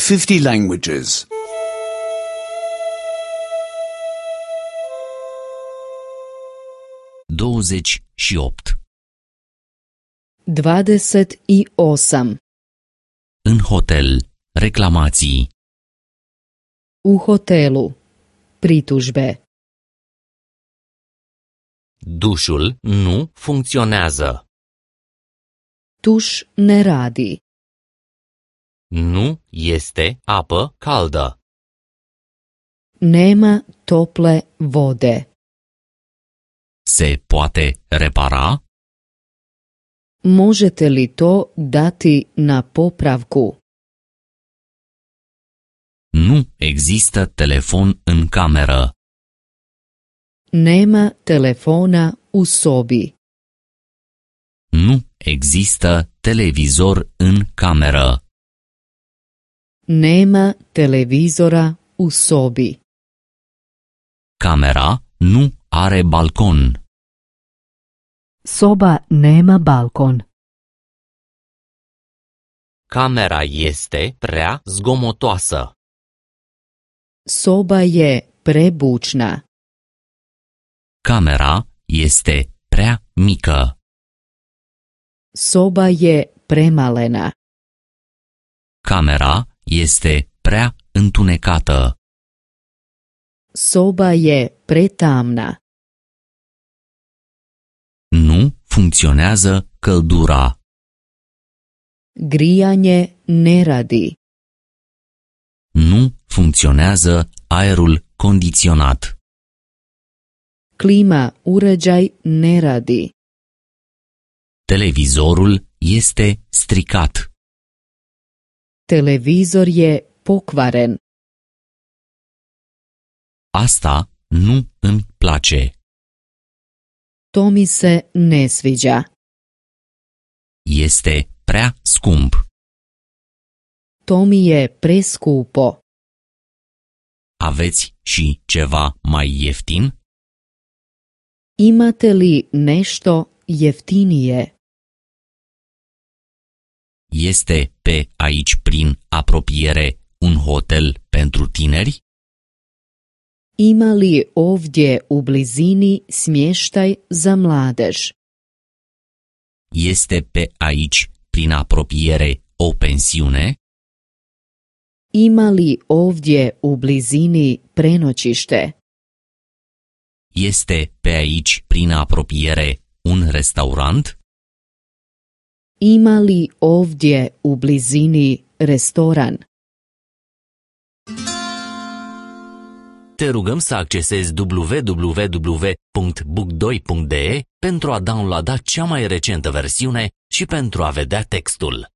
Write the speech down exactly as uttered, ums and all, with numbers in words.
fifty languages. douăzeci și opt. dvadeset i osam. În hotel, reclamații. U hotelu. Pritužbe. Dușul nu funcționează. Tuš ne radi. Nu este apă caldă. Nema tople vode. Se poate repara? Možete li to dati na popravku? Nu există telefon în cameră. Nema telefona u sobi. Nu există televizor în cameră. Nema televizora u sobi. Camera nu are balcon. Soba nema balkon. Camera este prea zgomotoasă. Soba je prebučna. Camera este prea mică. Soba je premalena. Camera este prea întunecată. Soba je pretamna. Nu funcționează căldura. Grijanje ne radi. Nu funcționează aerul condiționat. Klima uređaj ne radi. Televizorul este stricat. Televizor je pokvaren. Asta nu îmi place. To mi se ne sviđa. Este prea scump. To mi je preskupo. Aveți și ceva mai ieftin? Imate li nešto jeftinije? Este pe aici prin apropiere un hotel pentru tineri? Ima li ovdje u blizini smještaj za mladež? Este pe aici prin apropiere o pensiune? Ima li ovdje u blizini prenoćište? Este pe aici prin apropiere un restaurant? Ima li ovdje u blizini restoran? Te rugăm să accesezi w w w punct book doi punct d e pentru a downloada cea mai recentă versiune și pentru a vedea textul.